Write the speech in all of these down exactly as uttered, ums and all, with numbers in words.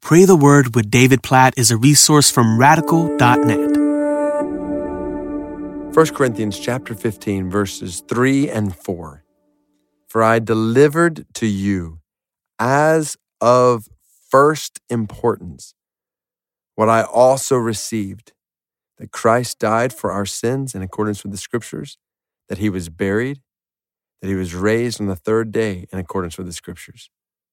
Pray the Word with David Platt is a resource from radical dot net. First Corinthians chapter fifteen, verses three and four. For I delivered to you as of first importance what I also received, that Christ died for our sins in accordance with the Scriptures, that he was buried, that he was raised on the third day in accordance with the Scriptures.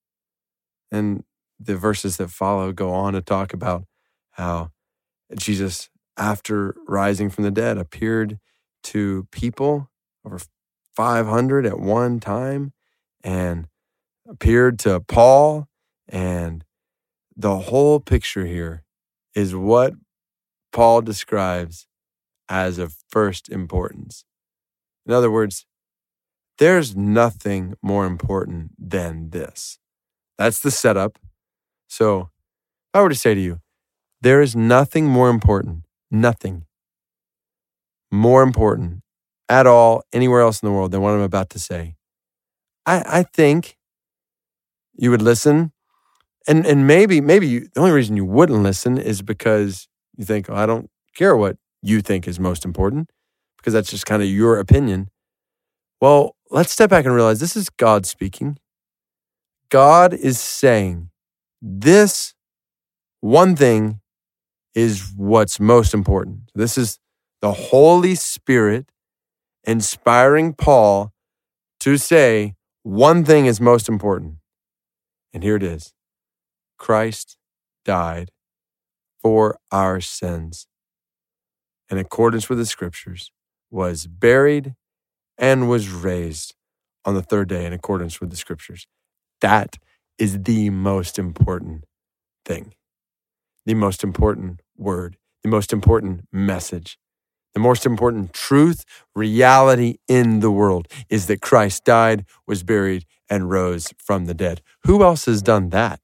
And the verses that follow go on to talk about how Jesus, after rising from the dead, appeared to people, over five hundred at one time, and appeared to Paul. And the whole picture here is what Paul describes as of first importance. In other words, there's nothing more important than this. That's the setup. So if I were to say to you, there is nothing more important, nothing more important at all anywhere else in the world than what I'm about to say, I, I think you would listen. And and maybe, maybe you, the only reason you wouldn't listen is because you think, oh, I don't care what you think is most important, because that's just kind of your opinion. Well, let's step back and realize this is God speaking. God is saying this one thing is what's most important. This is the Holy Spirit inspiring Paul to say one thing is most important. And here it is. Christ died for our sins in accordance with the Scriptures, was buried, and was raised on the third day in accordance with the Scriptures. That is the most important thing, the most important word, the most important message, the most important truth, reality in the world is that Christ died, was buried, and rose from the dead. Who else has done that?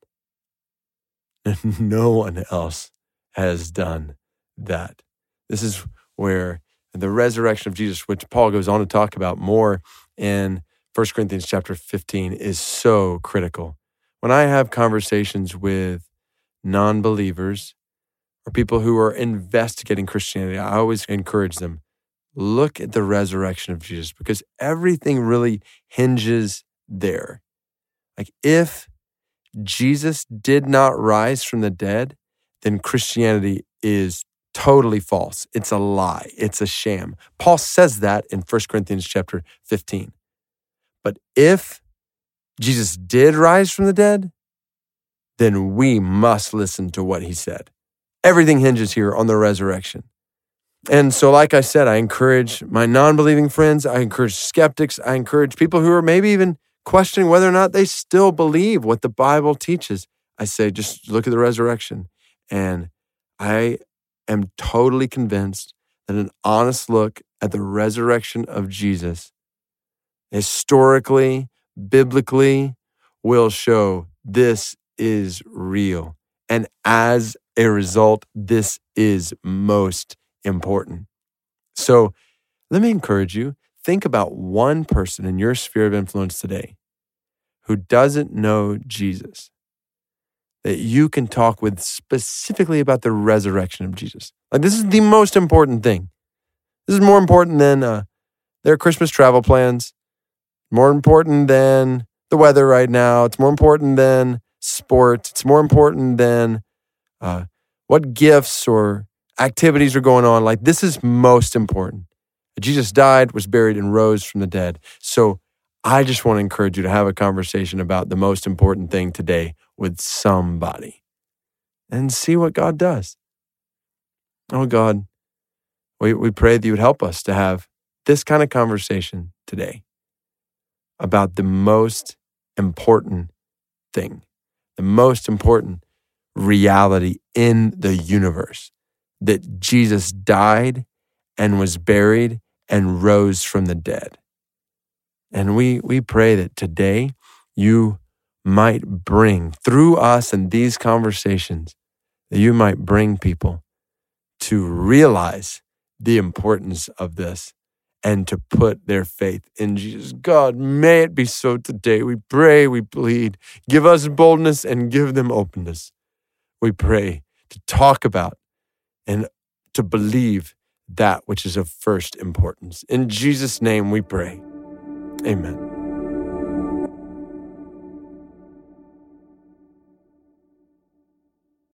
No one else has done that. This is where the resurrection of Jesus, which Paul goes on to talk about more in First Corinthians chapter fifteen, is so critical. When I have conversations with non-believers or people who are investigating Christianity, I always encourage them, look at the resurrection of Jesus, because everything really hinges there. Like, if Jesus did not rise from the dead, then Christianity is totally false. It's a lie. It's a sham. Paul says that in First Corinthians chapter fifteen. But if Jesus did rise from the dead, then we must listen to what he said. Everything hinges here on the resurrection. And so, like I said, I encourage my non-believing friends, I encourage skeptics, I encourage people who are maybe even questioning whether or not they still believe what the Bible teaches. I say, just look at the resurrection. And I am totally convinced that an honest look at the resurrection of Jesus, historically, biblically, will show this is real. And as a result, this is most important. So let me encourage you, think about one person in your sphere of influence today who doesn't know Jesus, that you can talk with specifically about the resurrection of Jesus. Like, this is the most important thing. This is more important than uh, their Christmas travel plans, more important than the weather right now. It's more important than sport. It's more important than uh, what gifts or activities are going on. Like, this is most important. Jesus died, was buried, and rose from the dead. So I just want to encourage you to have a conversation about the most important thing today with somebody and see what God does. Oh, God, we, we pray that you would help us to have this kind of conversation today about the most important thing, the most important reality in the universe, that Jesus died and was buried and rose from the dead. And we we pray that today you might bring, through us and these conversations, that you might bring people to realize the importance of this and to put their faith in Jesus. God, may it be so today. We pray, we plead. Give us boldness and give them openness. we pray to talk about and to believe that which is of first importance. In Jesus' name we pray. Amen.